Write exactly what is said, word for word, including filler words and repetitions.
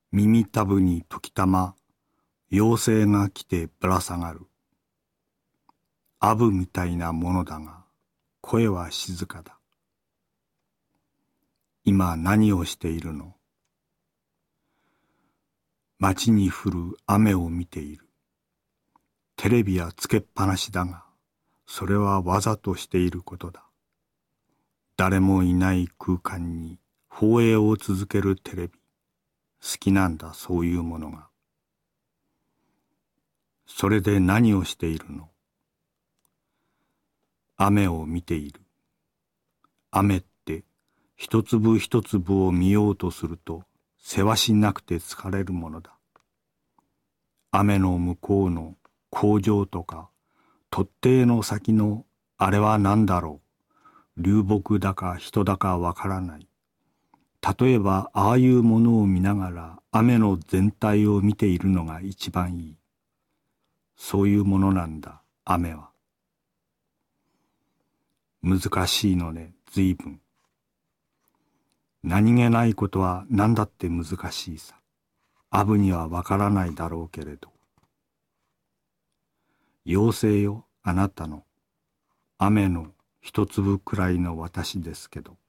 耳たぶに時たま妖精が来てぶら下がる。アブみたいなものだが声は静かだ。今何をしているの？街に降る雨を見ている。テレビはつけっぱなしだが、それはわざとしていることだ。誰もいない空間に放映を続けるテレビ。好きなんだ、そういうものが。それで何をしているの？雨を見ている。雨って一粒一粒を見ようとするとせわしなくて疲れるものだ。雨の向こうの工場とか突堤の先のあれは何だろう。流木だか人だかわからない。例えばああいうものを見ながら雨の全体を見ているのが一番いい。そういうものなんだ、雨は。難しいのね、随分。何気ないことは何だって難しいさ。アブにはわからないだろうけれど。妖精よ、あなたの。雨の一粒くらいの私ですけど。